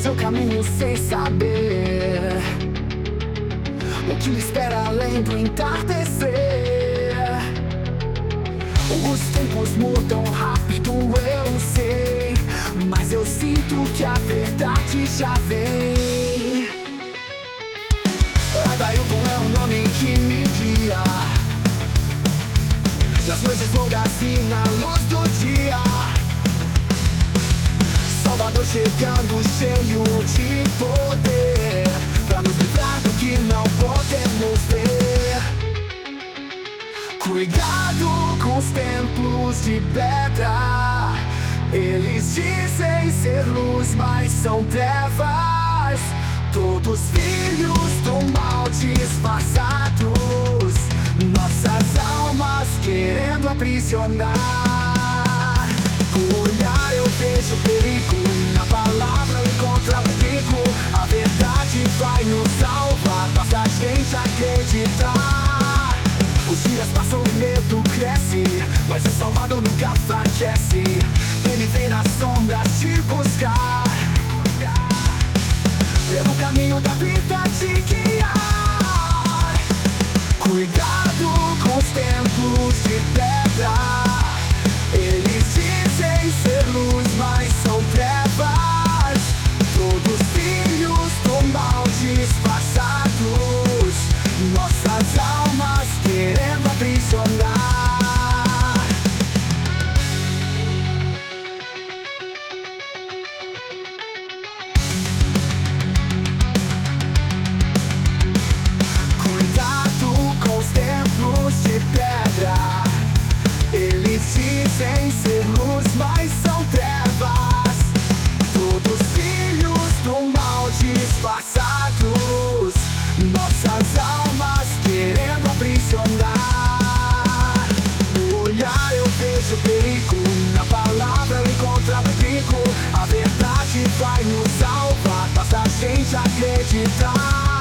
seu caminho sem saber o que lhe espera além do entardecer. Os tempos mudam rápido, eu sei, mas eu sinto que a verdade já vem. Adailton é o nome que me guia nas noites longas e na luz do dia. Salvador chegando cheio de poder pra nos livrar do que não podemos ver. Cuidado com os templos de pedra, eles dizem ser luz, mas são trevas. Todos filhos do mal disfarçados, nossas almas querendo aprisionar. Com o olhar eu vejo perigo, na palavra eu encontro abrigo. A verdade vai nos salvar, basta a gente acreditar. Os dias passam e o medo cresce, mas o Salvador nunca enfraquece. Ele vem nas sombras te buscar, pelo caminho da vida te guiar. Cuidado com os templos de pedra, eles dizem ser luz, mas são trevas. Todos filhos do mal disfarçados, nossas almas querendo aprisionar. Dizem ser luz, mas são trevas. Todos filhos do mal disfarçados, nossas almas querendo aprisionar. No olhar eu vejo perigo, na palavra eu encontro abrigo. A verdade vai nos salvar, basta a gente acreditar.